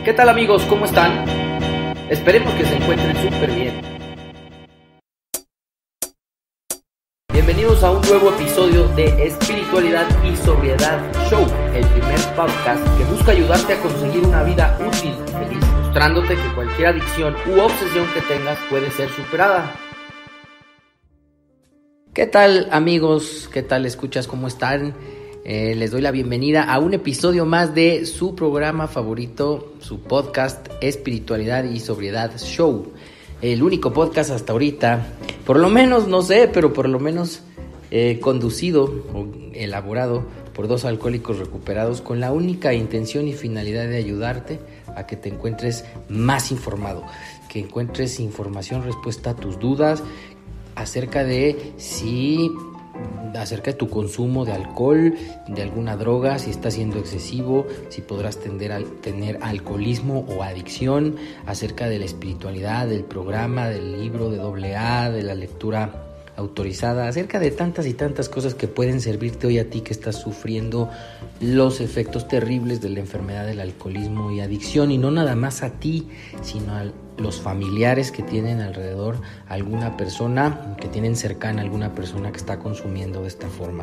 ¿Qué tal amigos? ¿Cómo están? Esperemos que se encuentren súper bien. Bienvenidos a un nuevo episodio de Espiritualidad y Sobriedad Show, el primer podcast que busca ayudarte a conseguir una vida útil y feliz, mostrándote que cualquier adicción u obsesión que tengas puede ser superada. ¿Qué tal amigos? ¿Qué tal escuchas? ¿Cómo están? Les doy la bienvenida a un episodio más de su programa favorito, su podcast Espiritualidad y Sobriedad Show. El único podcast hasta ahorita, por lo menos, no sé, pero por lo menos conducido o elaborado por dos alcohólicos recuperados con la única intención y finalidad de ayudarte a que te encuentres más informado, que encuentres información, respuesta a tus dudas acerca de tu consumo de alcohol, de alguna droga, si está siendo excesivo, si podrás tener alcoholismo o adicción, acerca de la espiritualidad, del programa, del libro de AA, de la lectura autorizada, acerca de tantas y tantas cosas que pueden servirte hoy a ti que estás sufriendo los efectos terribles de la enfermedad del alcoholismo y adicción, y no nada más a ti, sino a los familiares que tienen alrededor alguna persona, que tienen cercana alguna persona que está consumiendo de esta forma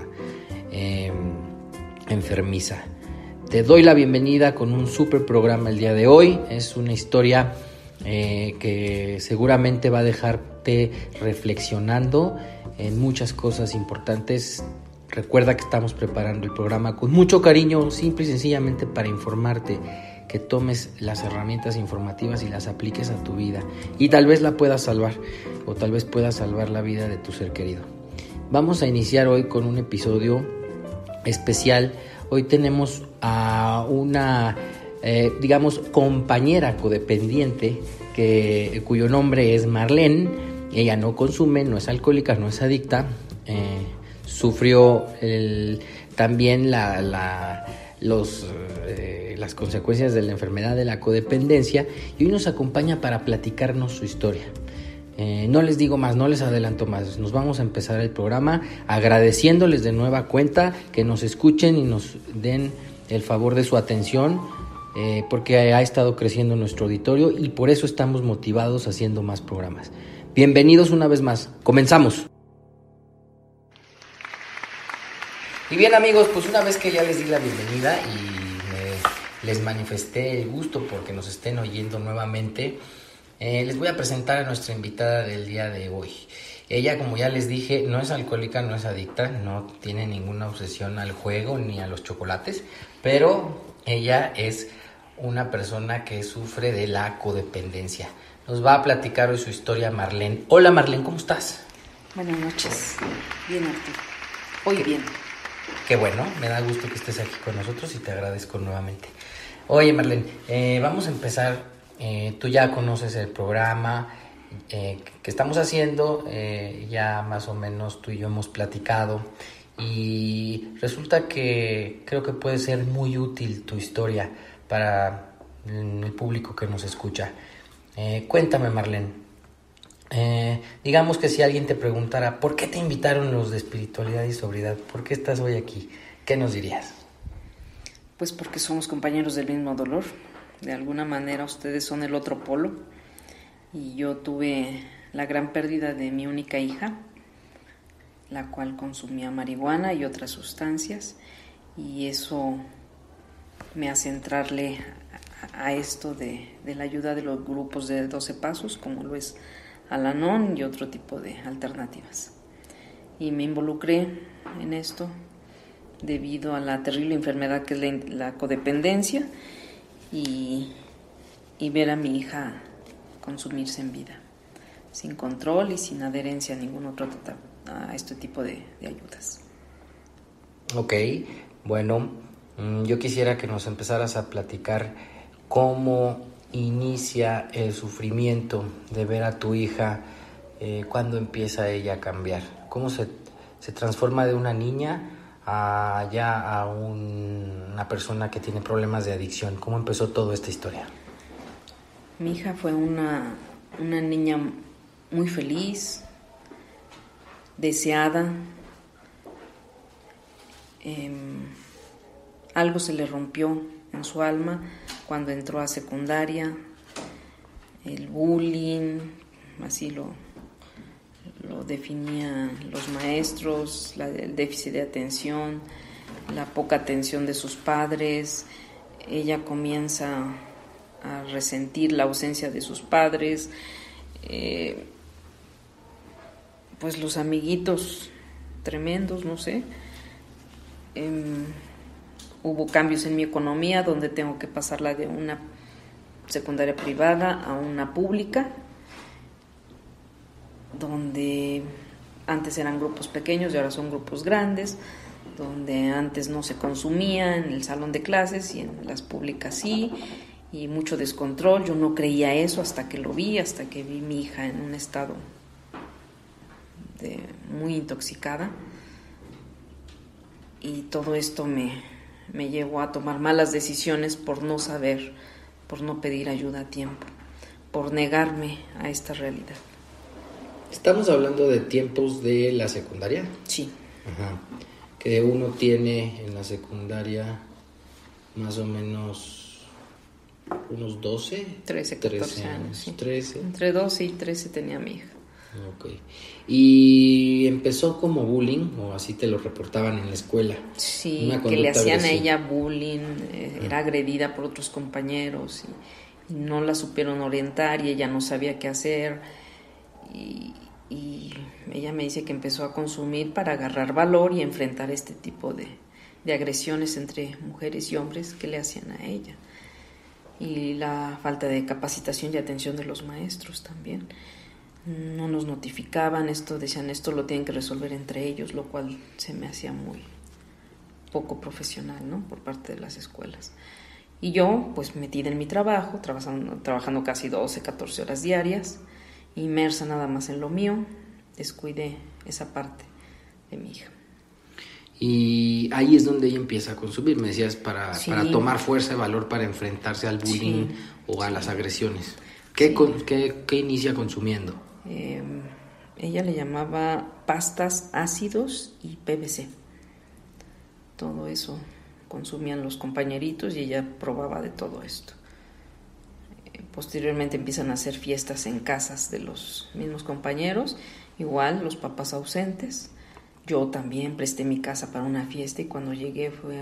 enfermiza. Te doy la bienvenida con un súper programa el día de hoy. Es una historia que seguramente va a dejarte reflexionando en muchas cosas importantes. Recuerda que estamos preparando el programa con mucho cariño, simple y sencillamente para informarte, que tomes las herramientas informativas y las apliques a tu vida, y tal vez la puedas salvar, o tal vez puedas salvar la vida de tu ser querido. Vamos a iniciar hoy con un episodio especial. Hoy tenemos a una compañera codependiente cuyo nombre es Marlene. Ella no consume, no es alcohólica, no es adicta, sufrió también las consecuencias de la enfermedad de la codependencia, y hoy nos acompaña para platicarnos su historia. No les digo más, no les adelanto más. Nos vamos a empezar el programa agradeciéndoles de nueva cuenta que nos escuchen y nos den el favor de su atención, porque ha estado creciendo nuestro auditorio y por eso estamos motivados haciendo más programas. Bienvenidos una vez más. Comenzamos. Y bien amigos, pues una vez que ya les di la bienvenida y les manifesté el gusto porque nos estén oyendo nuevamente, les voy a presentar a nuestra invitada del día de hoy. Ella, como ya les dije, no es alcohólica, no es adicta, no tiene ninguna obsesión al juego ni a los chocolates, pero ella es una persona que sufre de la codependencia. Nos va a platicar hoy su historia Marlene. Hola Marlene, ¿cómo estás? Buenas noches. Bien, Arturo. Hoy bien. Qué bueno, me da gusto que estés aquí con nosotros y te agradezco nuevamente. Oye Marlene, vamos a empezar. Tú ya conoces el programa que estamos haciendo, ya más o menos tú y yo hemos platicado, y resulta que creo que puede ser muy útil tu historia para el público que nos escucha. Cuéntame Marlene. Digamos que si alguien te preguntara ¿por qué te invitaron los de espiritualidad y sobriedad? ¿Por qué estás hoy aquí? ¿Qué nos dirías? Pues porque somos compañeros del mismo dolor. De alguna manera ustedes son el otro polo, y yo tuve la gran pérdida de mi única hija, la cual consumía marihuana y otras sustancias, y eso me hace entrarle a esto de la ayuda de los grupos de 12 pasos, como lo es Al-Anon y otro tipo de alternativas. Y me involucré en esto debido a la terrible enfermedad que es la codependencia, y ver a mi hija consumirse en vida, sin control y sin adherencia a ningún otro a este tipo de ayudas. Ok, bueno, yo quisiera que nos empezaras a platicar cómo inicia el sufrimiento de ver a tu hija, cuándo empieza ella a cambiar, cómo se transforma de una niña a una persona que tiene problemas de adicción. ¿Cómo empezó toda esta historia? Mi hija fue una niña muy feliz, deseada. Algo se le rompió en su alma cuando entró a secundaria, el bullying, así lo definían los maestros, el déficit de atención, la poca atención de sus padres. Ella comienza a resentir la ausencia de sus padres, pues los amiguitos tremendos, no sé. Hubo cambios en mi economía donde tengo que pasarla de una secundaria privada a una pública, donde antes eran grupos pequeños y ahora son grupos grandes, donde antes no se consumía en el salón de clases y en las públicas sí, y mucho descontrol. Yo no creía eso hasta que lo vi, hasta que vi a mi hija en un estado muy intoxicada, y todo esto me llevó a tomar malas decisiones por no saber, por no pedir ayuda a tiempo, por negarme a esta realidad. ¿Estamos hablando de tiempos de la secundaria? Sí. Ajá. Que uno tiene en la secundaria más o menos unos 12, 13, 14 años. Sí. 13. Entre 12 y 13 tenía mi hija. Ok. ¿Y empezó como bullying o así te lo reportaban en la escuela? Sí, que le hacían a ella bullying, era agredida por otros compañeros y no la supieron orientar y ella no sabía qué hacer. Y ella me dice que empezó a consumir para agarrar valor y enfrentar este tipo de agresiones entre mujeres y hombres que le hacían a ella. Y la falta de capacitación y atención de los maestros también. No nos notificaban esto, decían esto lo tienen que resolver entre ellos, lo cual se me hacía muy poco profesional, ¿no?, por parte de las escuelas. Y yo, pues metida en mi trabajo, trabajando casi 12, 14 horas diarias, inmersa nada más en lo mío, descuidé esa parte de mi hija. Y ahí es donde ella empieza a consumir, me decías, para tomar fuerza y valor para enfrentarse al bullying o a las agresiones. ¿Qué inicia consumiendo? Ella le llamaba pastas, ácidos y PVC. Todo eso consumían los compañeritos y ella probaba de todo esto. Posteriormente empiezan a hacer fiestas en casas de los mismos compañeros, igual los papás ausentes. Yo también presté mi casa para una fiesta y cuando llegué fue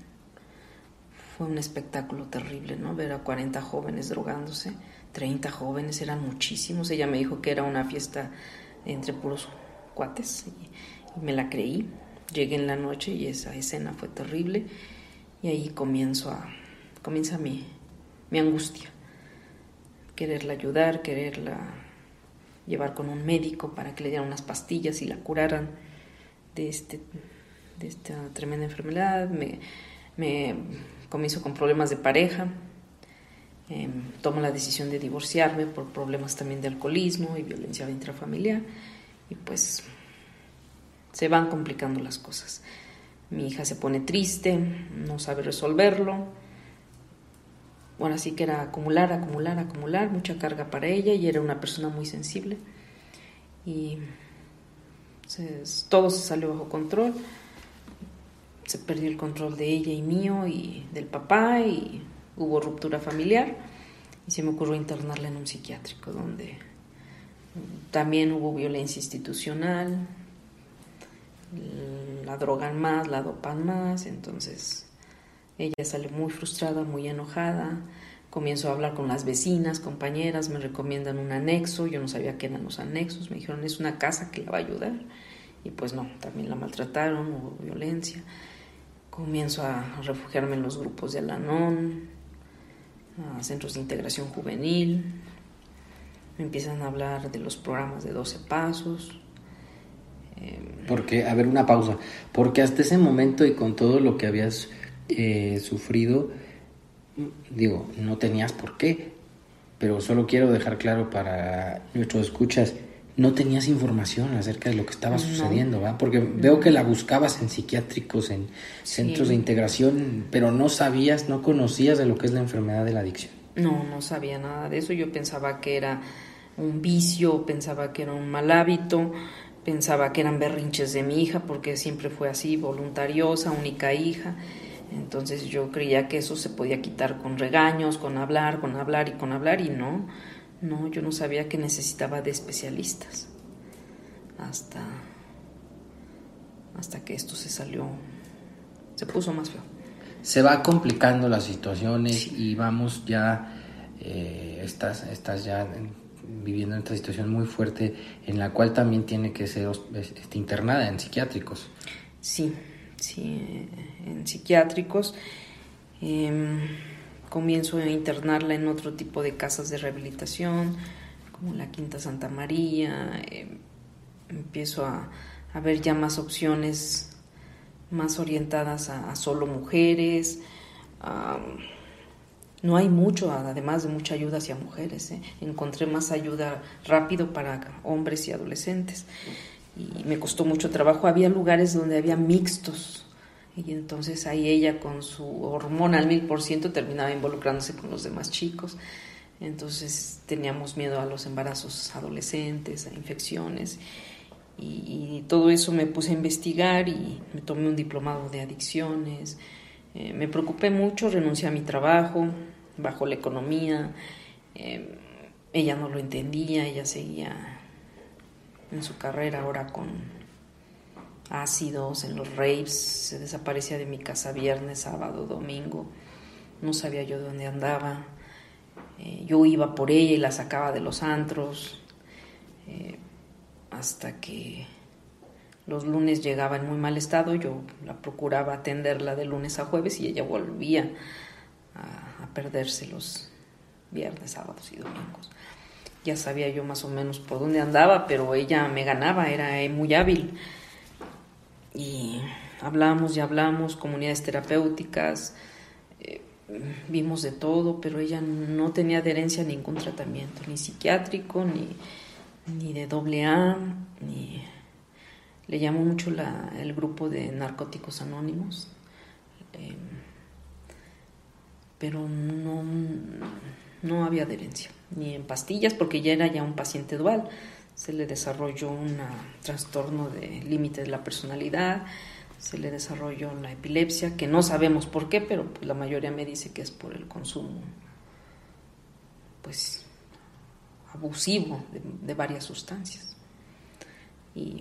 un espectáculo terrible, ¿no? Ver a 40 jóvenes drogándose, 30 jóvenes, eran muchísimos. Ella me dijo que era una fiesta entre puros cuates y me la creí. Llegué en la noche y esa escena fue terrible y ahí comienza mi angustia. Quererla ayudar, quererla llevar con un médico para que le dieran unas pastillas y la curaran de esta tremenda enfermedad. Me comienzo con problemas de pareja, tomo la decisión de divorciarme por problemas también de alcoholismo y violencia intrafamiliar y pues se van complicando las cosas. Mi hija se pone triste, no sabe resolverlo. Bueno, así que era acumular, mucha carga para ella y era una persona muy sensible y todo se salió bajo control. Se perdió el control de ella y mío y del papá y hubo ruptura familiar y se me ocurrió internarla en un psiquiátrico donde también hubo violencia institucional, la drogan más, la dopan más, entonces ella sale muy frustrada, muy enojada. Comienzo a hablar con las vecinas, compañeras, me recomiendan un anexo, yo no sabía qué eran los anexos, me dijeron es una casa que la va a ayudar y pues no, también la maltrataron, hubo violencia. Comienzo a refugiarme en los grupos de Al-Anon, a centros de integración juvenil, me empiezan a hablar de los programas de 12 pasos. Porque, a ver, una pausa, porque hasta ese momento y con todo lo que habías sufrido, digo, no tenías por qué, pero solo quiero dejar claro para nuestros escuchas, no tenías información acerca de lo que estaba sucediendo, ¿va? Porque veo que la buscabas en psiquiátricos, en centros de integración, pero no sabías, no conocías de lo que es la enfermedad de la adicción. No sabía nada de eso. Yo pensaba que era un vicio, pensaba que era un mal hábito, pensaba que eran berrinches de mi hija, porque siempre fue así, voluntariosa, única hija. Entonces yo creía que eso se podía quitar con regaños, con hablar y no, yo no sabía que necesitaba de especialistas hasta que esto se puso más feo. Se va complicando las situaciones, sí. Y vamos ya, estás ya viviendo esta situación muy fuerte en la cual también tiene que ser internada en psiquiátricos. Sí, en psiquiátricos. Comienzo a internarla en otro tipo de casas de rehabilitación, como la Quinta Santa María. Empiezo a ver ya más opciones más orientadas a solo mujeres. No hay mucho, además de mucha ayuda hacia mujeres. Encontré más ayuda rápido para hombres y adolescentes. Y me costó mucho trabajo. Había lugares donde había mixtos. Y entonces ahí ella con su hormona al 1000% terminaba involucrándose con los demás chicos. Entonces teníamos miedo a los embarazos adolescentes, a infecciones. Y todo eso me puse a investigar y me tomé un diplomado de adicciones. Me preocupé mucho, renuncié a mi trabajo, bajó la economía. Ella no lo entendía, ella seguía en su carrera ahora con ácidos, en los raves, se desaparecía de mi casa viernes, sábado, domingo. No sabía yo de dónde andaba. Yo iba por ella y la sacaba de los antros. Hasta que los lunes llegaba en muy mal estado, yo la procuraba atenderla de lunes a jueves y ella volvía a perderse los viernes, sábados y domingos. Ya sabía yo más o menos por dónde andaba, pero ella me ganaba, era muy hábil. Y hablamos, comunidades terapéuticas, vimos de todo, pero ella no tenía adherencia a ningún tratamiento, ni psiquiátrico, ni de AA, le llamó mucho el grupo de Narcóticos Anónimos, pero no había adherencia, ni en pastillas, porque ya era un paciente dual. Se le desarrolló un trastorno de límite de la personalidad, se le desarrolló la epilepsia, que no sabemos por qué, pero pues la mayoría me dice que es por el consumo pues abusivo de varias sustancias. Y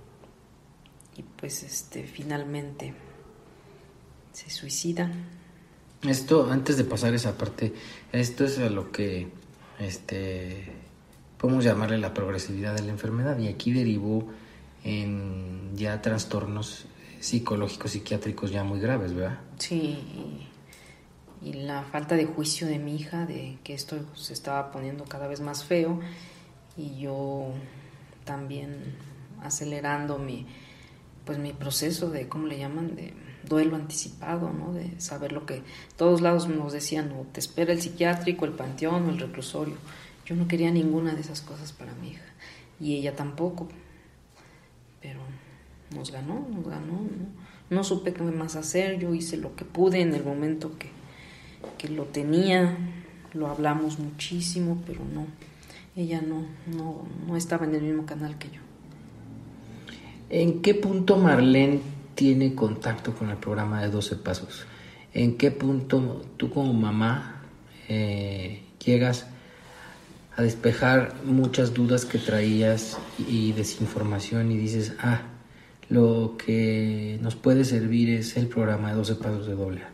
pues finalmente se suicida. Esto, antes de pasar esa parte, esto es a lo que podemos llamarle la progresividad de la enfermedad, y aquí derivó en ya trastornos psicológicos, psiquiátricos ya muy graves, ¿verdad? Sí, y la falta de juicio de mi hija, de que esto se estaba poniendo cada vez más feo, y yo también acelerando mi proceso de, ¿cómo le llaman?, de duelo anticipado, ¿no? De saber lo que todos lados nos decían, o te espera el psiquiátrico, el panteón o el reclusorio. Yo no quería ninguna de esas cosas para mi hija, y ella tampoco, pero nos ganó, no supe qué más hacer. Yo hice lo que pude en el momento que lo tenía, lo hablamos muchísimo, pero ella no estaba en el mismo canal que yo. ¿En qué punto Marlene tiene contacto con el programa de 12 Pasos? ¿En qué punto tú como mamá llegas a despejar muchas dudas que traías y desinformación, y dices, lo que nos puede servir es el programa de 12 Pasos de AA?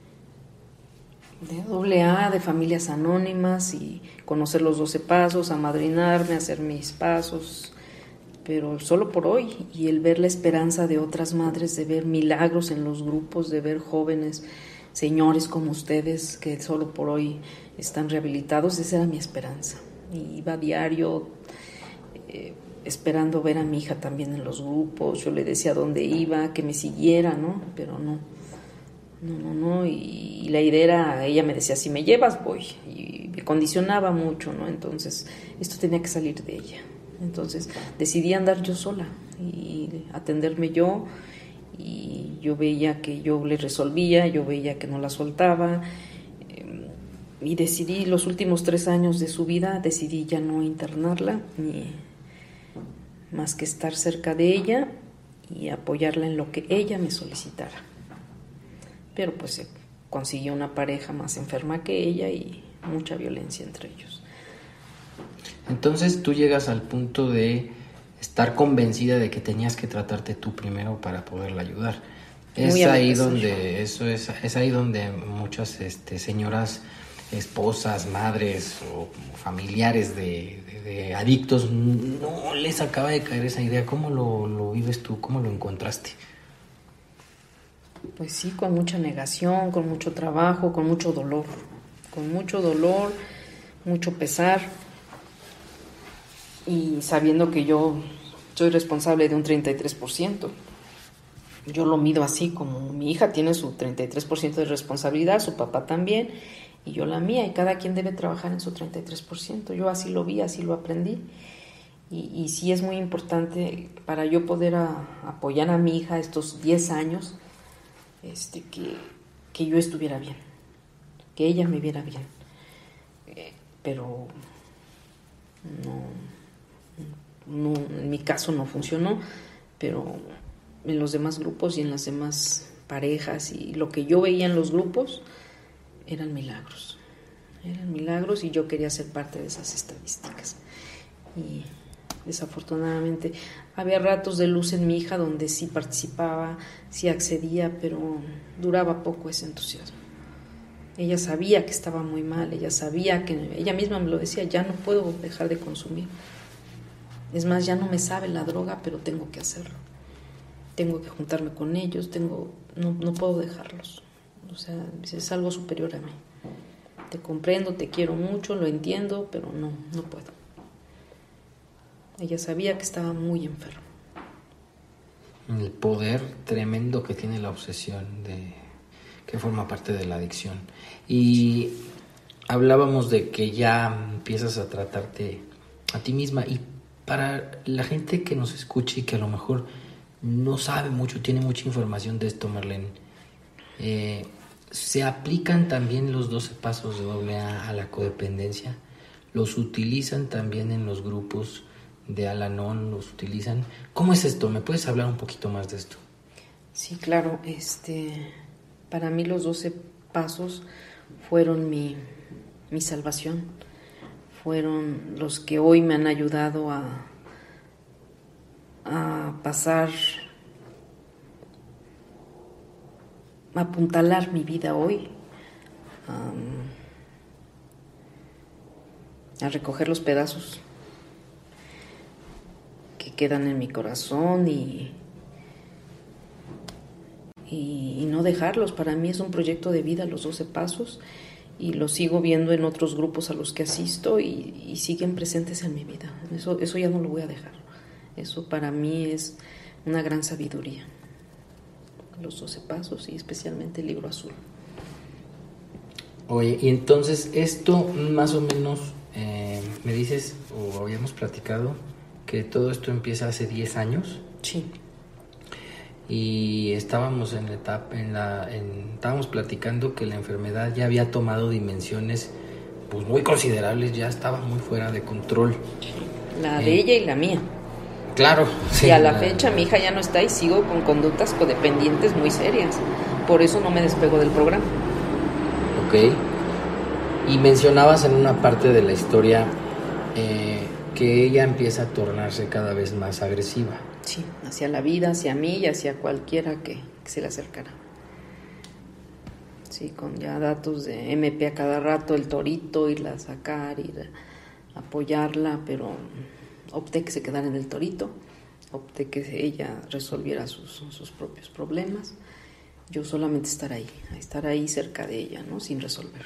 De AA, de familias anónimas, y conocer los 12 pasos, amadrinarme, hacer mis pasos, pero solo por hoy, y el ver la esperanza de otras madres, de ver milagros en los grupos, de ver jóvenes, señores como ustedes, que solo por hoy están rehabilitados. Esa era mi esperanza. Y iba a diario esperando ver a mi hija también en los grupos. Yo le decía dónde iba, que me siguiera, ¿no? Pero no. Y la idea era, ella me decía, si me llevas voy, y me condicionaba mucho, ¿no? Entonces esto tenía que salir de ella. Entonces decidí andar yo sola y atenderme yo, y yo veía que yo le resolvía, yo veía que no la soltaba, y decidí los últimos 3 años de su vida, decidí ya no internarla, ni más que estar cerca de ella y apoyarla en lo que ella me solicitara. pero pues se consiguió una pareja más enferma que ella y mucha violencia entre ellos. Entonces tú llegas al punto de estar convencida de que tenías que tratarte tú primero para poderla ayudar. Es ahí donde muchas señoras, esposas, madres o familiares de adictos no les acaba de caer esa idea. ¿Cómo lo vives tú? ¿Cómo lo encontraste? Pues sí, con mucha negación, con mucho trabajo, con mucho dolor, mucho pesar, y sabiendo que yo soy responsable de un 33%. Yo lo mido así, como mi hija tiene su 33% de responsabilidad, su papá también, y yo la mía, y cada quien debe trabajar en su 33%. Yo así lo vi, así lo aprendí, y sí es muy importante para yo poder apoyar a mi hija estos 10 años, que yo estuviera bien, que ella me viera bien, pero no, en mi caso no funcionó, pero en los demás grupos y en las demás parejas y lo que yo veía en los grupos eran milagros, y yo quería ser parte de esas estadísticas. Y desafortunadamente había ratos de luz en mi hija donde sí participaba, sí accedía, pero duraba poco ese entusiasmo. Ella sabía que estaba muy mal, ella misma me lo decía, ya no puedo dejar de consumir. Es más, ya no me sabe la droga, pero tengo que hacerlo. Tengo que juntarme con ellos, no puedo dejarlos. O sea, es algo superior a mí. Te comprendo, te quiero mucho, lo entiendo, pero no puedo. Ella sabía que estaba muy enferma. El poder tremendo que tiene la obsesión, que forma parte de la adicción. Y hablábamos de que ya empiezas a tratarte a ti misma, y para la gente que nos escuche y que a lo mejor no sabe mucho, tiene mucha información de esto, Marlene, ¿se aplican también los 12 pasos de AA a la codependencia? ¿Los utilizan también en los grupos de Al-Anon? ¿Los utilizan? ¿Cómo es esto? ¿Me puedes hablar un poquito más de esto? Sí, claro. Para mí los 12 pasos fueron mi salvación. Fueron los que hoy me han ayudado a pasar, a apuntalar mi vida hoy, a recoger los pedazos que quedan en mi corazón y no dejarlos. Para mí es un proyecto de vida los 12 pasos, y lo sigo viendo en otros grupos a los que asisto y siguen presentes en mi vida. Eso ya no lo voy a dejar. Eso para mí es una gran sabiduría. Los 12 pasos y especialmente el libro azul. Oye, y entonces esto más o menos, me dices, o habíamos platicado, que todo esto empieza hace 10 años. Sí. Y estábamos estábamos platicando que la enfermedad ya había tomado dimensiones pues muy considerables, ya estaba muy fuera de control. La de ella y la mía. Claro. Sí, y a la fecha mi hija ya no está y sigo con conductas codependientes muy serias. Por eso no me despego del programa. Ok. Y mencionabas en una parte de la historia que ella empieza a tornarse cada vez más agresiva. Sí, hacia la vida, hacia mí y hacia cualquiera que se le acercara. Sí, con ya datos de MP a cada rato, el torito, irla a sacar, ir a apoyarla, pero opté que se quedara en el torito, opté que ella resolviera sus propios problemas. Yo solamente estar ahí cerca de ella, ¿no? Sin resolver.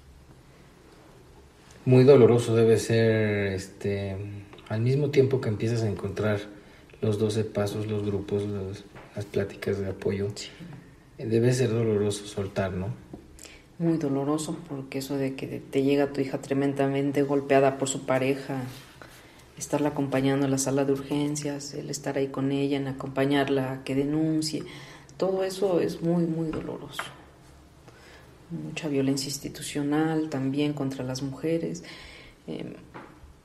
Muy doloroso debe ser, al mismo tiempo que empiezas a encontrar los 12 pasos, los grupos, las pláticas de apoyo. Sí. Debe ser doloroso soltar, ¿no? Muy doloroso, porque eso de que te llega tu hija tremendamente golpeada por su pareja, estarla acompañando en la sala de urgencias, el estar ahí con ella, en acompañarla a que denuncie, todo eso es muy, muy doloroso. Mucha violencia institucional también contra las mujeres.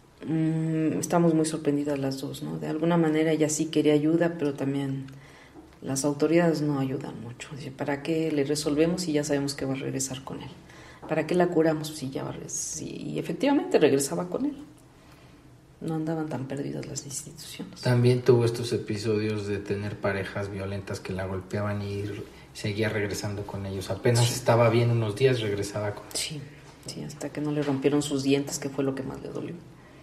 Estamos muy sorprendidas las dos, ¿no? De alguna manera ella sí quería ayuda, pero también las autoridades no ayudan mucho. Dice, ¿para qué le resolvemos si ya sabemos que va a regresar con él? ¿Para qué la curamos si ya va a regresar? Y efectivamente regresaba con él. No andaban tan perdidas las instituciones. También tuvo estos episodios de tener parejas violentas que la golpeaban y seguía regresando con ellos. Apenas estaba bien unos días, regresaba con ellos. Sí, hasta que no le rompieron sus dientes, que fue lo que más le dolió.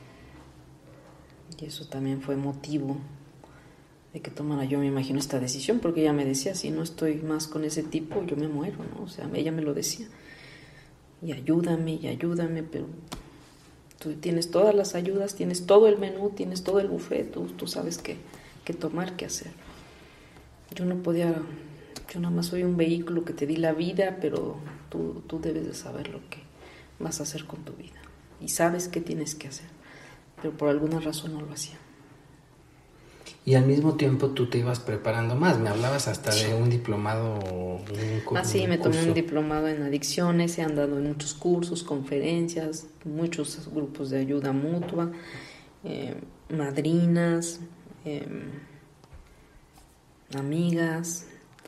Y eso también fue motivo de que tomara, yo me imagino, esta decisión, porque ella me decía, si no estoy más con ese tipo, yo me muero, ¿no? O sea, ella me lo decía. Y ayúdame, pero tú tienes todas las ayudas, tienes todo el menú, tienes todo el buffet, tú sabes qué tomar, qué hacer. Yo no podía, yo nada más soy un vehículo que te di la vida, pero tú debes de saber lo que vas a hacer con tu vida. Y sabes qué tienes que hacer, pero por alguna razón no lo hacía. Y al mismo tiempo tú te ibas preparando más. Me hablabas hasta de un diplomado. Sí, me tomé un diplomado en adicciones. He andado en muchos cursos, conferencias, muchos grupos de ayuda mutua, madrinas, amigas,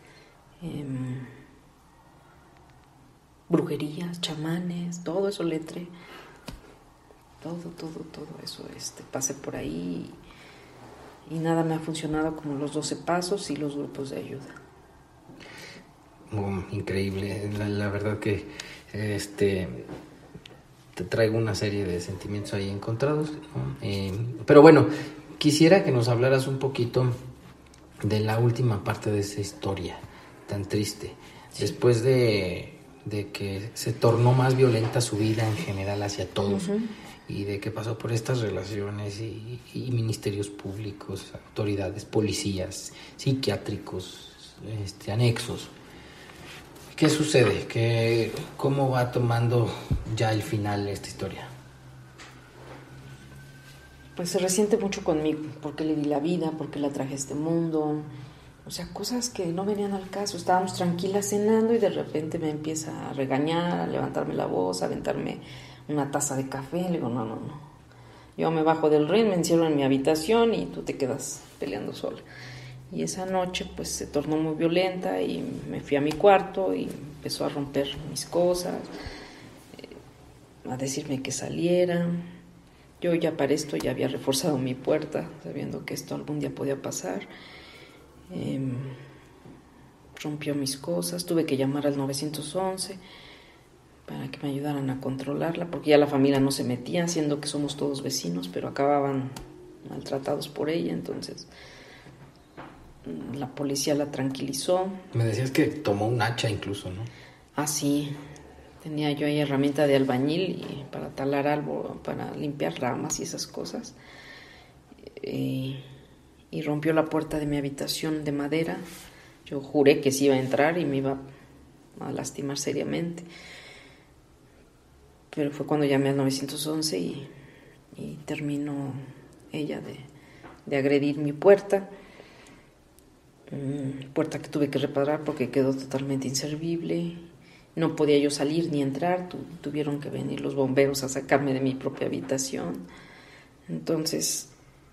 brujerías, chamanes, todo eso le entré. Todo eso pasé por ahí y nada me ha funcionado como los 12 pasos y los grupos de ayuda. Increíble, la verdad que te traigo una serie de sentimientos ahí encontrados, ¿no? Pero bueno, quisiera que nos hablaras un poquito de la última parte de esa historia tan triste. Sí. Después de que se tornó más violenta su vida en general hacia todos. Uh-huh. Y de que pasó por estas relaciones y ministerios públicos, autoridades, policías, psiquiátricos, anexos. ¿Qué sucede? ¿Cómo va tomando ya el final esta historia? Pues se resiente mucho conmigo, porque le di la vida, porque la traje a este mundo. O sea, cosas que no venían al caso. Estábamos tranquilas cenando y de repente me empieza a regañar, a levantarme la voz, a aventarme una taza de café. Le digo, no. Yo me bajo del ring, me encierro en mi habitación y tú te quedas peleando sola. Y esa noche pues se tornó muy violenta y me fui a mi cuarto y empezó a romper mis cosas, a decirme que saliera. Yo ya para esto ya había reforzado mi puerta, sabiendo que esto algún día podía pasar. Rompió mis cosas, tuve que llamar al 911 para que me ayudaran a controlarla, porque ya la familia no se metía, siendo que somos todos vecinos, pero acababan maltratados por ella. Entonces la policía la tranquilizó. Me decías que tomó un hacha incluso, ¿no? Ah, sí, tenía yo ahí herramienta de albañil y para talar algo, para limpiar ramas y esas cosas, y rompió la puerta de mi habitación de madera. Yo juré que sí iba a entrar y me iba a lastimar seriamente. Pero fue cuando llamé al 911 y terminó ella de agredir mi puerta. Puerta que tuve que reparar porque quedó totalmente inservible. No podía yo salir ni entrar. Tuvieron que venir los bomberos a sacarme de mi propia habitación. Entonces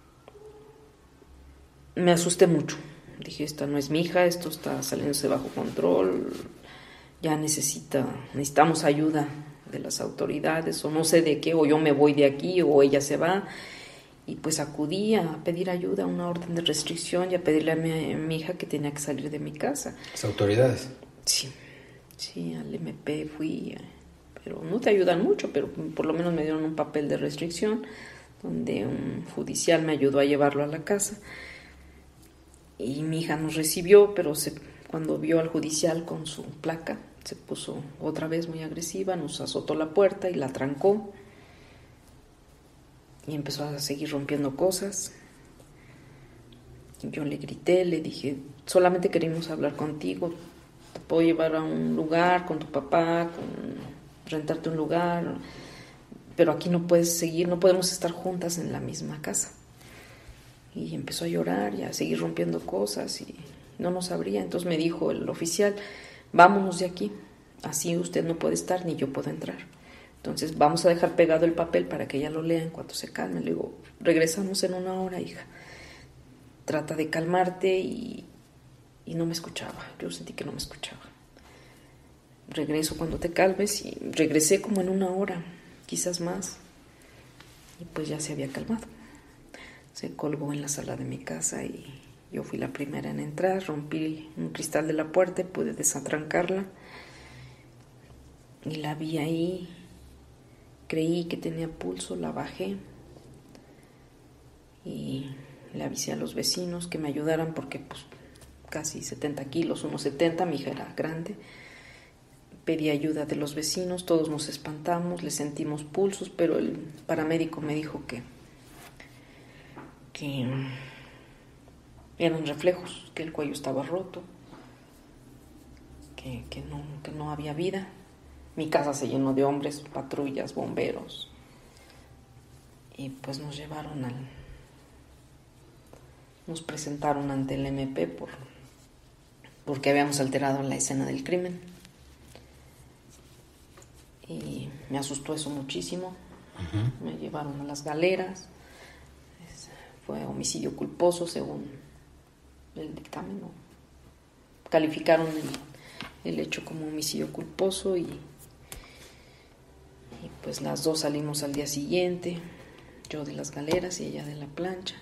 me asusté mucho. Dije, esta no es mi hija, esto está saliéndose bajo control. Ya necesitamos ayuda de las autoridades, o no sé de qué, o yo me voy de aquí, o ella se va. Y pues acudí a pedir ayuda, a una orden de restricción y a pedirle a mi hija que tenía que salir de mi casa. ¿Las autoridades? Sí, al MP fui, pero no te ayudan mucho, pero por lo menos me dieron un papel de restricción donde un judicial me ayudó a llevarlo a la casa. Y mi hija nos recibió, pero cuando vio al judicial con su placa, se puso otra vez muy agresiva, nos azotó la puerta y la trancó. Y empezó a seguir rompiendo cosas. Yo le grité, le dije, solamente queremos hablar contigo, te puedo llevar a un lugar con tu papá, rentarte un lugar, pero aquí no puedes seguir, no podemos estar juntas en la misma casa. Y empezó a llorar y a seguir rompiendo cosas y no nos abría. Entonces me dijo el oficial, vámonos de aquí, así usted no puede estar ni yo puedo entrar. Entonces vamos a dejar pegado el papel para que ella lo lea en cuanto se calme. Le digo, regresamos en 1 hora, hija. Trata de calmarte y y no me escuchaba. Yo sentí que no me escuchaba. Regreso cuando te calmes, y regresé como en 1 hora, quizás más, y pues ya se había calmado. Se colgó en la sala de mi casa y yo fui la primera en entrar. Rompí un cristal de la puerta y pude desatrancarla y la vi ahí. Creí que tenía pulso, la bajé y le avisé a los vecinos que me ayudaran porque pues casi 70 kilos, unos 70, mi hija era grande. Pedí ayuda de los vecinos, todos nos espantamos, le sentimos pulsos, pero el paramédico me dijo que eran reflejos, que el cuello estaba roto, que no había vida. Mi casa se llenó de hombres, patrullas, bomberos, y pues nos presentaron ante el MP porque habíamos alterado la escena del crimen. Y me asustó eso muchísimo. Uh-huh. Me llevaron a las galeras. Fue homicidio culposo según el dictamen, ¿no? Calificaron el hecho como homicidio culposo y pues las dos salimos al día siguiente, yo de las galeras y ella de la plancha.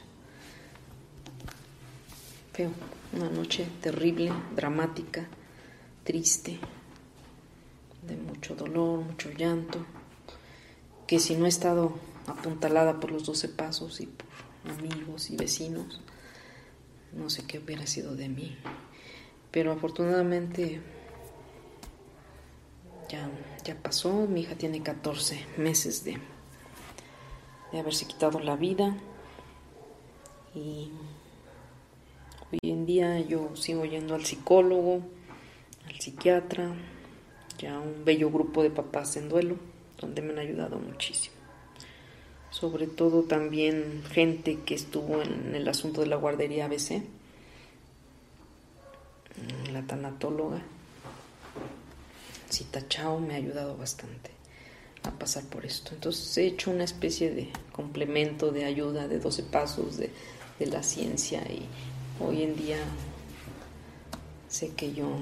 Feo, una noche terrible, dramática, triste, de mucho dolor, mucho llanto, que si no he estado apuntalada por los 12 pasos y por amigos y vecinos, no sé qué hubiera sido de mí. Pero afortunadamente ya pasó. Mi hija tiene 14 meses de haberse quitado la vida y hoy en día yo sigo yendo al psicólogo, al psiquiatra, ya un bello grupo de papás en duelo, donde me han ayudado muchísimo. Sobre todo también gente que estuvo en el asunto de la guardería ABC, la tanatóloga Cita Chao me ha ayudado bastante a pasar por esto. Entonces he hecho una especie de complemento de ayuda de 12 pasos de la ciencia y hoy en día sé que yo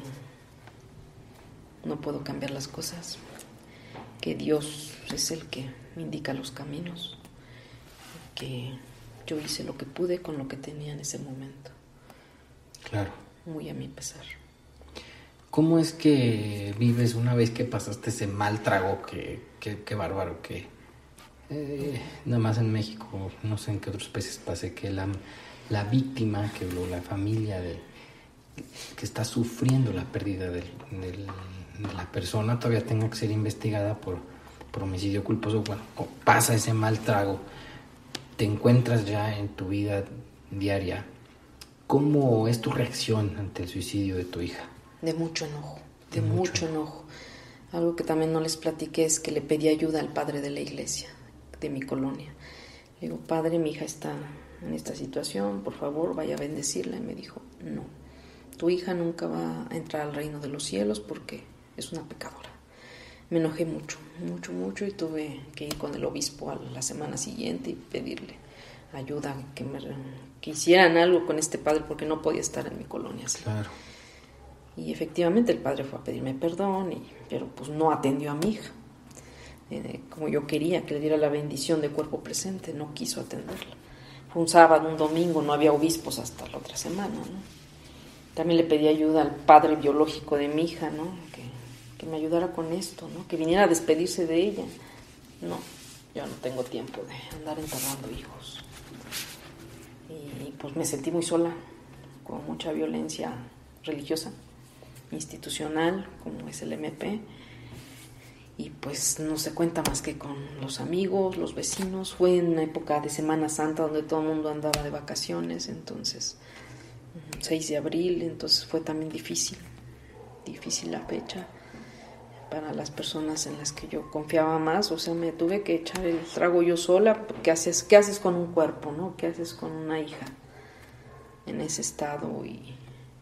no puedo cambiar las cosas, que Dios es el que me indica los caminos, que yo hice lo que pude con lo que tenía en ese momento. Claro. Muy a mi pesar. ¿Cómo es que vives una vez que pasaste ese mal trago? Qué bárbaro, que nada más en México, no sé en qué otros países pase, que la víctima, que la familia que está sufriendo la pérdida de la persona todavía tenga que ser investigada por homicidio culposo. Bueno, pasa ese mal trago, te encuentras ya en tu vida diaria. ¿Cómo es tu reacción ante el suicidio de tu hija? De mucho enojo, de mucho enojo. Algo que también no les platiqué es que le pedí ayuda al padre de la iglesia de mi colonia. Le digo, padre, mi hija está en esta situación, por favor, vaya a bendecirla. Y me dijo, no, tu hija nunca va a entrar al reino de los cielos porque es una pecadora. Me enojé mucho y tuve que ir con el obispo a la semana siguiente y pedirle ayuda, que hicieran algo con este padre porque no podía estar en mi colonia así. Claro. Y efectivamente el padre fue a pedirme perdón, pero pues no atendió a mi hija. Como yo quería que le diera la bendición de cuerpo presente, no quiso atenderla. Fue un sábado, un domingo, no había obispos hasta la otra semana, ¿no? También le pedí ayuda al padre biológico de mi hija, ¿no? Que me ayudara con esto, ¿no? Que viniera a despedirse de ella. No, yo no tengo tiempo de andar enterrando hijos. Y pues me sentí muy sola, con mucha violencia religiosa, institucional, como es el MP, y pues no se cuenta más que con los amigos, los vecinos. Fue en una época de Semana Santa donde todo el mundo andaba de vacaciones, entonces 6 de abril, entonces fue también difícil la fecha para las personas en las que yo confiaba más. O sea, me tuve que echar el trago yo sola. ¿Qué haces con un cuerpo, no? ¿Qué haces con una hija en ese estado? Y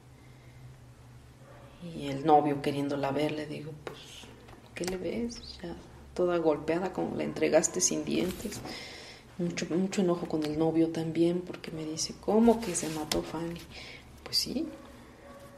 el novio queriéndola ver, le digo, pues, ¿qué le ves? Ya toda golpeada, como la entregaste sin dientes. Mucho enojo con el novio también, porque me dice, ¿cómo que se mató Fanny? Pues sí,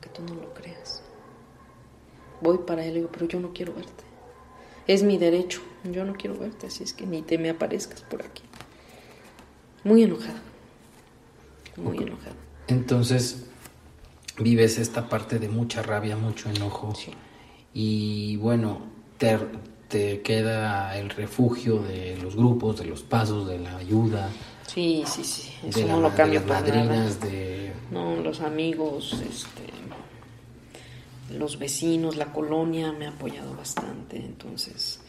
aunque tú no lo creas. Voy para él y digo, pero yo no quiero verte. Es mi derecho, yo no quiero verte, así es que ni te me aparezcas por aquí. Muy enojada, muy enojada. Entonces, vives esta parte de mucha rabia, mucho enojo. Sí. Y bueno, te queda el refugio de los grupos, de los pasos, de la ayuda. Sí, eso no lo cambio por madrinas, nada. No, los amigos, los vecinos, la colonia me ha apoyado bastante, entonces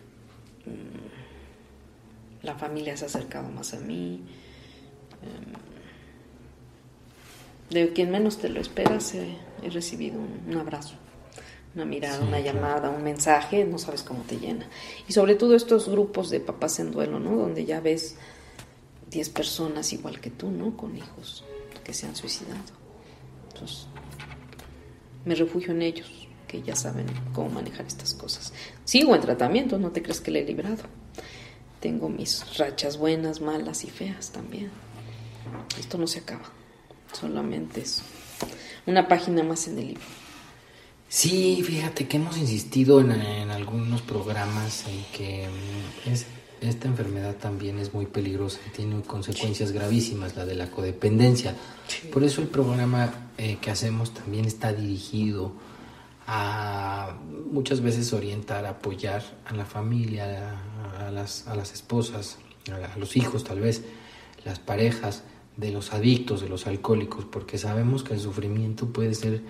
la familia se ha acercado más a mí. De quien menos te lo esperas he recibido un abrazo, una mirada, una llamada, un mensaje, no sabes cómo te llena. Y sobre todo estos grupos de papás en duelo, ¿no? Donde ya ves 10 personas igual que tú, ¿no? Con hijos que se han suicidado. Entonces, me refugio en ellos, que ya saben cómo manejar estas cosas. Sigo en tratamiento, no te crees que le he librado. Tengo mis rachas buenas, malas y feas también. Esto no se acaba, solamente es una página más en el libro. Sí, fíjate que hemos insistido en algunos programas en que esta enfermedad también es muy peligrosa y tiene consecuencias gravísimas, la de la codependencia. Sí. Por eso el programa que hacemos también está dirigido a muchas veces orientar, apoyar a la familia, a las esposas, a los hijos tal vez, las parejas de los adictos, de los alcohólicos, porque sabemos que el sufrimiento puede ser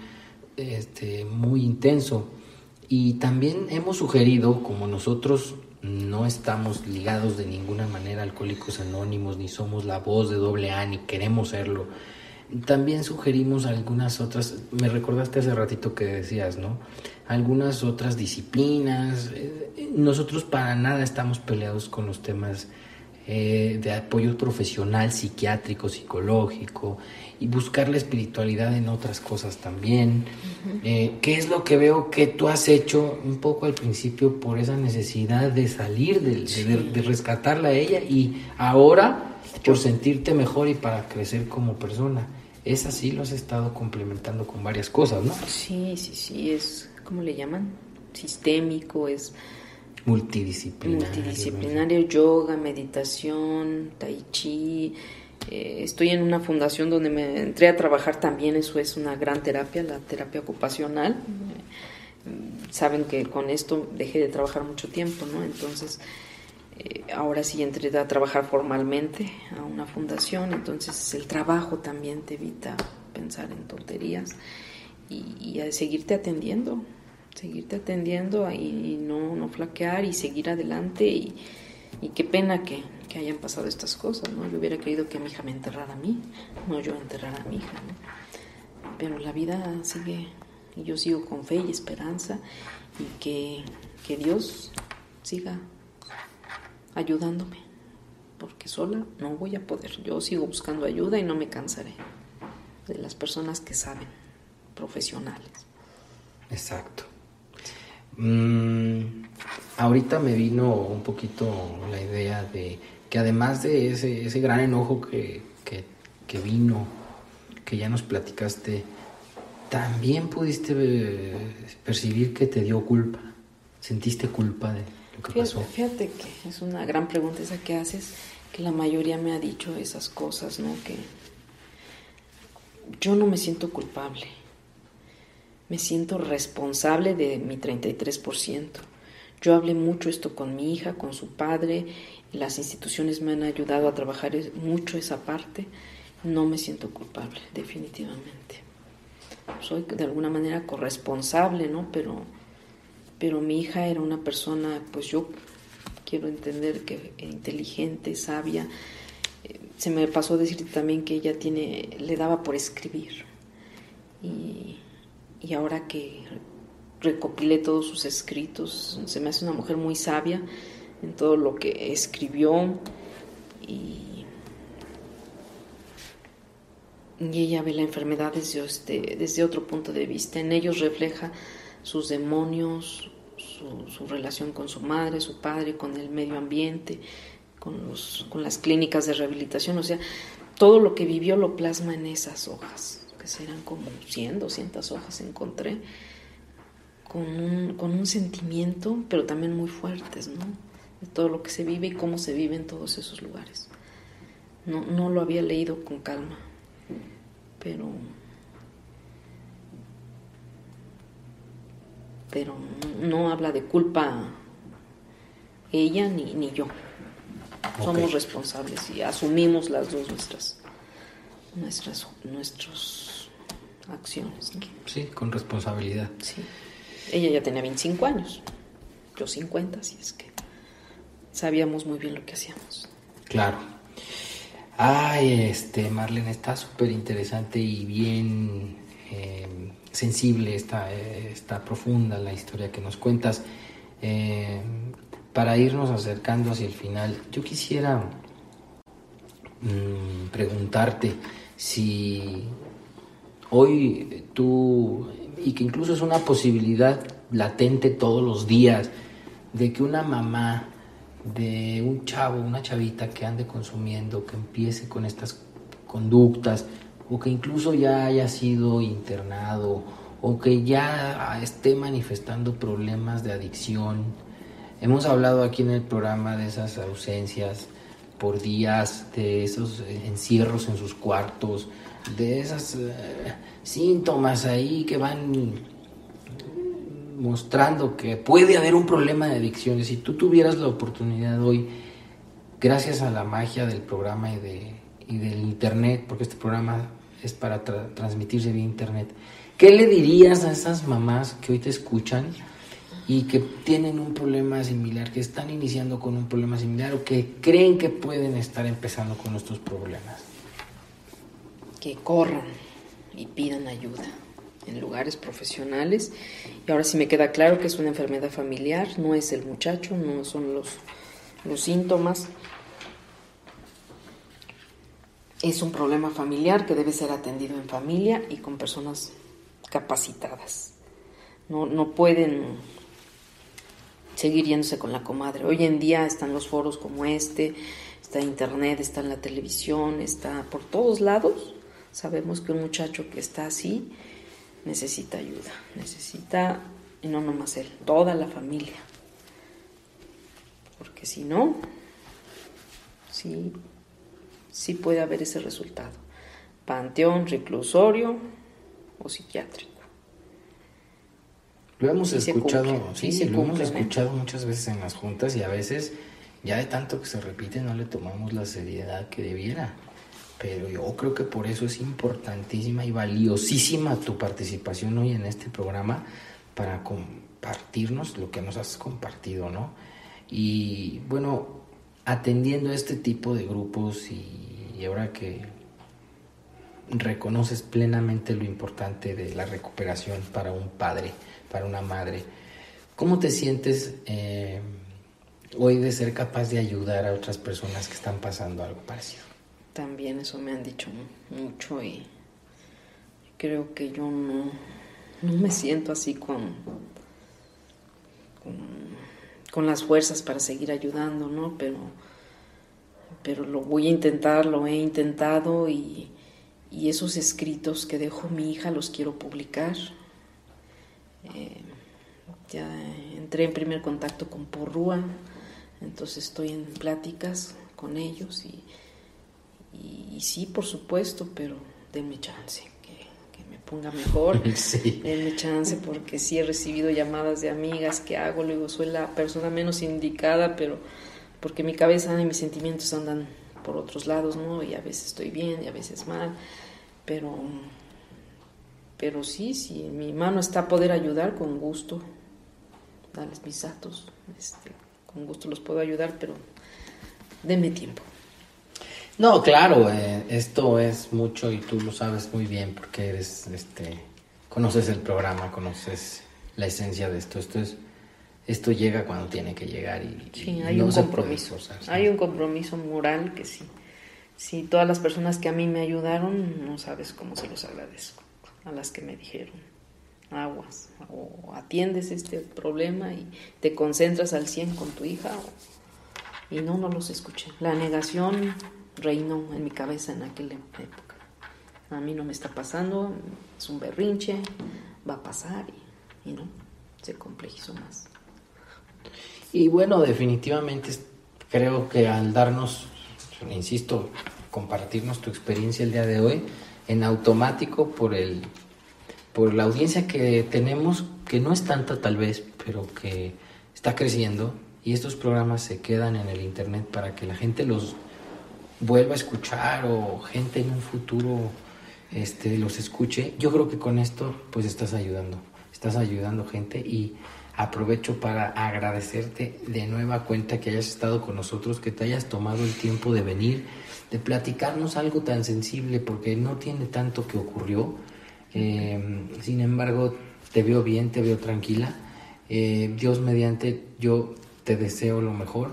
muy intenso. Y también hemos sugerido, como nosotros no estamos ligados de ninguna manera a Alcohólicos Anónimos, ni somos la voz de AA, ni queremos serlo, también sugerimos algunas otras, me recordaste hace ratito que decías, ¿no? Algunas otras disciplinas. Nosotros para nada estamos peleados con los temas de apoyo profesional, psiquiátrico, psicológico, y buscar la espiritualidad en otras cosas también. Uh-huh. ¿Qué es lo que veo que tú has hecho un poco al principio por esa necesidad de salir, de rescatarla a ella, y ahora por sentirte mejor y para crecer como persona? Es así, lo has estado complementando con varias cosas, ¿no? Sí, es, ¿cómo le llaman? Sistémico, es multidisciplinario, yoga, meditación, tai chi. Estoy en una fundación donde me entré a trabajar también, eso es una gran terapia, la terapia ocupacional. Saben que con esto dejé de trabajar mucho tiempo, ¿no? Entonces, ahora sí entré a trabajar formalmente a una fundación, entonces el trabajo también te evita pensar en tonterías y a seguirte atendiendo y no flaquear y seguir adelante y qué pena que hayan pasado estas cosas, ¿no? Yo hubiera querido que mi hija me enterrara a mí, no yo enterrar a mi hija, ¿no? Pero la vida sigue y yo sigo con fe y esperanza y que Dios siga ayudándome, porque sola no voy a poder. Yo sigo buscando ayuda y no me cansaré de las personas que saben, profesionales. Exacto. Ahorita me vino un poquito la idea de que además de ese gran enojo que vino, que ya nos platicaste, también pudiste percibir que te dio culpa. ¿Sentiste culpa de lo que pasó? Fíjate que es una gran pregunta esa que haces, que la mayoría me ha dicho esas cosas, ¿no? Que yo no me siento culpable. Me siento responsable de mi 33%. Yo hablé mucho esto con mi hija, con su padre. Las instituciones me han ayudado a trabajar mucho esa parte. No me siento culpable, definitivamente. Soy de alguna manera corresponsable, ¿no? Pero mi hija era una persona, pues yo quiero entender que inteligente, sabia. Se me pasó decirte también que ella le daba por escribir. Y ahora que recopilé todos sus escritos, se me hace una mujer muy sabia en todo lo que escribió y ella ve la enfermedad desde otro punto de vista. En ellos refleja sus demonios, su relación con su madre, su padre, con el medio ambiente, con las clínicas de rehabilitación. O sea, todo lo que vivió lo plasma en esas hojas. que serán como 100, 200 hojas encontré, con un sentimiento, pero también muy fuertes, ¿no? De todo lo que se vive y cómo se vive en todos esos lugares. No lo había leído con calma, pero no habla de culpa ella ni yo. Somos responsables y asumimos las dos nuestras acciones, ¿no? Sí, con responsabilidad. Sí. Ella ya tenía 25 años, yo 50, así es que sabíamos muy bien lo que hacíamos. Claro. Ay, Marlene, está súper interesante y bien sensible, está profunda la historia que nos cuentas. Para irnos acercando hacia el final, yo quisiera preguntarte si hoy tú, y que incluso es una posibilidad latente todos los días, de que una mamá de un chavo, una chavita que ande consumiendo, que empiece con estas conductas, o que incluso ya haya sido internado, o que ya esté manifestando problemas de adicción. Hemos hablado aquí en el programa de esas ausencias por días, de esos encierros en sus cuartos, de esos síntomas ahí que van mostrando que puede haber un problema de adicciones. Si tú tuvieras la oportunidad hoy, gracias a la magia del programa y del internet, porque este programa es para transmitirse vía internet, ¿qué le dirías a esas mamás que hoy te escuchan y que tienen un problema similar, que están iniciando con un problema similar o que creen que pueden estar empezando con estos problemas? Que corran y pidan ayuda en lugares profesionales. Y ahora sí me queda claro que es una enfermedad familiar, no es el muchacho, no son los síntomas. Es un problema familiar que debe ser atendido en familia y con personas capacitadas. No pueden seguir yéndose con la comadre. Hoy en día están los foros como está internet, está en la televisión, está por todos lados. Sabemos que un muchacho que está así necesita ayuda, y no nomás él, toda la familia. Porque si no, sí puede haber ese resultado. Panteón, reclusorio o psiquiátrico. Lo hemos escuchado, lo hemos escuchado muchas veces en las juntas y a veces ya de tanto que se repite no le tomamos la seriedad que debiera. Pero yo creo que por eso es importantísima y valiosísima tu participación hoy en este programa para compartirnos lo que nos has compartido, ¿no? Y bueno, atendiendo a este tipo de grupos y ahora que reconoces plenamente lo importante de la recuperación para un padre, para una madre, ¿cómo te sientes hoy de ser capaz de ayudar a otras personas que están pasando algo parecido? También eso me han dicho mucho y creo que yo no me siento así con las fuerzas para seguir ayudando, ¿no? Pero lo voy a intentar, lo he intentado y esos escritos que dejó mi hija los quiero publicar. Ya entré en primer contacto con Porrúa, entonces estoy en pláticas con ellos y sí, por supuesto, pero denme chance, que me ponga mejor. Sí. Denme chance, porque sí he recibido llamadas de amigas que hago, luego soy la persona menos indicada, pero porque mi cabeza y mis sentimientos andan por otros lados, ¿no? Y a veces estoy bien y a veces mal, pero sí, en mi mano está poder ayudar, con gusto, darles mis datos, con gusto los puedo ayudar, pero denme tiempo. No, claro, esto es mucho y tú lo sabes muy bien porque eres, conoces el programa, conoces la esencia de esto. Esto llega cuando tiene que llegar y sí, hay un compromiso. Hay un compromiso moral que sí. Sí, todas las personas que a mí me ayudaron, no sabes cómo se los agradezco. A las que me dijeron, aguas, o atiendes este problema y te concentras al 100 con tu hija, y no los escuché. La negación reinó en mi cabeza en aquella época. a mí no me está pasando, es un berrinche, va a pasar y no, se complejizó más. Y bueno, definitivamente creo que al darnos, insisto, compartirnos tu experiencia el día de hoy, en automático por la audiencia que tenemos, que no es tanta tal vez, pero que está creciendo, y estos programas se quedan en el internet para que la gente los vuelva a escuchar o gente en un futuro los escuche. Yo creo que con esto pues estás ayudando gente, y aprovecho para agradecerte de nueva cuenta que hayas estado con nosotros, que te hayas tomado el tiempo de venir, de platicarnos algo tan sensible, porque no tiene tanto que ocurrió. Sin embargo, te veo bien, te veo tranquila. Dios mediante, yo te deseo lo mejor.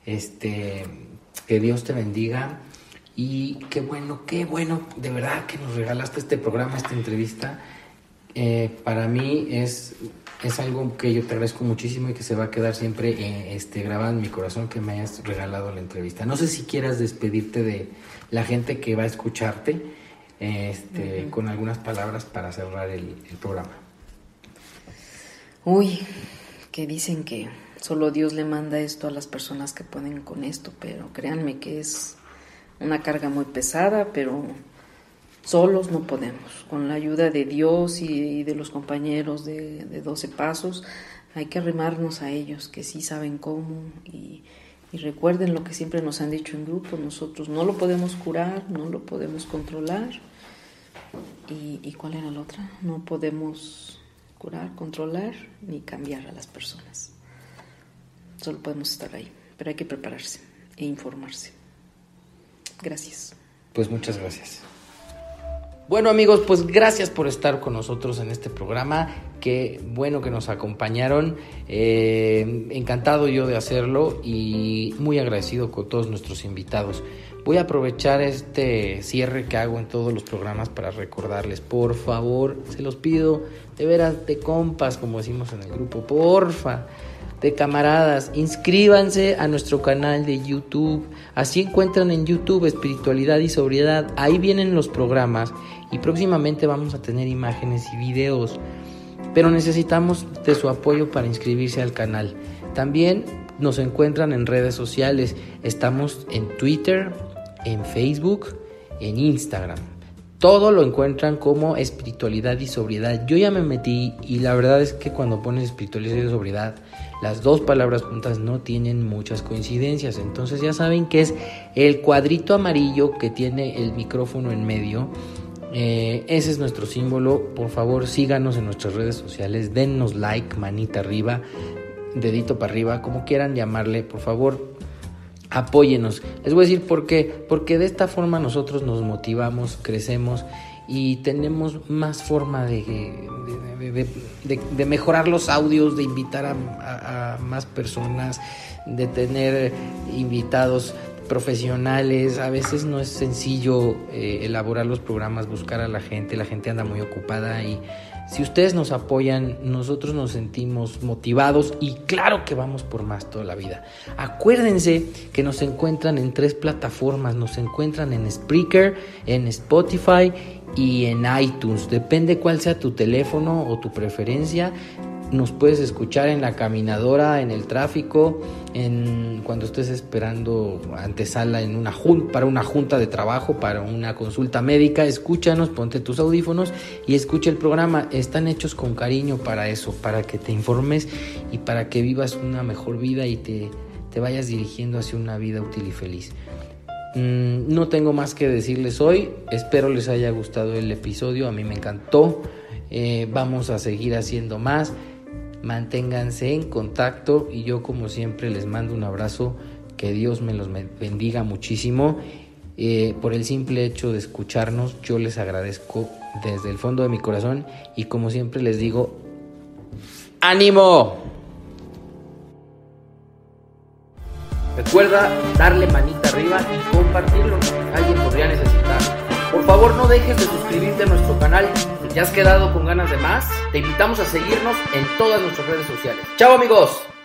Que Dios te bendiga. Y qué bueno, de verdad que nos regalaste este programa, esta entrevista. Para mí es algo que yo te agradezco muchísimo y que se va a quedar siempre grabado en mi corazón, que me hayas regalado la entrevista. No sé si quieras despedirte de la gente que va a escucharte, con algunas palabras para cerrar el programa. Uy, que dicen que solo Dios le manda esto a las personas que pueden con esto, pero créanme que es una carga muy pesada, pero solos no podemos. Con la ayuda de Dios y de los compañeros de 12 Pasos, hay que arrimarnos a ellos, que sí saben cómo, y recuerden lo que siempre nos han dicho en grupo: nosotros no lo podemos curar, no lo podemos controlar, y ¿cuál era la otra? No podemos curar, controlar, ni cambiar a las personas. Solo podemos estar ahí, pero hay que prepararse e informarse. Gracias. Pues muchas gracias. Bueno, amigos, pues gracias por estar con nosotros en este programa. Qué bueno que nos acompañaron. Encantado yo de hacerlo y muy agradecido con todos nuestros invitados. Voy a aprovechar este cierre que hago en todos los programas para recordarles, por favor, se los pido, de veras, de compas, como decimos en el grupo, porfa, de camaradas, inscríbanse a nuestro canal de YouTube. Así encuentran en YouTube Espiritualidad y Sobriedad. Ahí vienen los programas y próximamente vamos a tener imágenes y videos, pero necesitamos de su apoyo para inscribirse al canal. También nos encuentran en redes sociales. Estamos en Twitter, en Facebook, en Instagram. Todo lo encuentran como Espiritualidad y Sobriedad. Yo ya me metí y la verdad es que cuando pones espiritualidad y sobriedad, las dos palabras juntas no tienen muchas coincidencias. Entonces ya saben que es el cuadrito amarillo que tiene el micrófono en medio. Ese es nuestro símbolo. Por favor, síganos en nuestras redes sociales. Dennos like, manita arriba, dedito para arriba, como quieran llamarle. Por favor, apóyenos. Les voy a decir por qué. Porque de esta forma nosotros nos motivamos, crecemos y tenemos más forma de mejorar los audios, de invitar a más personas, de tener invitados profesionales. A veces no es sencillo elaborar los programas, buscar a la gente anda muy ocupada, y si ustedes nos apoyan, nosotros nos sentimos motivados y claro que vamos por más toda la vida. Acuérdense que nos encuentran en 3 plataformas, nos encuentran en Spreaker, en Spotify y en iTunes. Depende cuál sea tu teléfono o tu preferencia. Nos puedes escuchar en la caminadora, en el tráfico, cuando estés esperando antesala para una junta de trabajo, para una consulta médica. Escúchanos, ponte tus audífonos y escucha el programa. Están hechos con cariño para eso, para que te informes y para que vivas una mejor vida y te vayas dirigiendo hacia una vida útil y feliz. No tengo más que decirles hoy. Espero les haya gustado el episodio. A mí me encantó. Vamos a seguir haciendo más. Manténganse en contacto y yo, como siempre, les mando un abrazo. Que Dios me los bendiga muchísimo. Por el simple hecho de escucharnos, yo les agradezco desde el fondo de mi corazón y, como siempre les digo, ¡ánimo! Recuerda darle manita arriba y compartirlo. Alguien podría necesitar. Por favor, no dejes de suscribirte a nuestro canal. Si te has quedado con ganas de más, te invitamos a seguirnos en todas nuestras redes sociales. ¡Chao, amigos!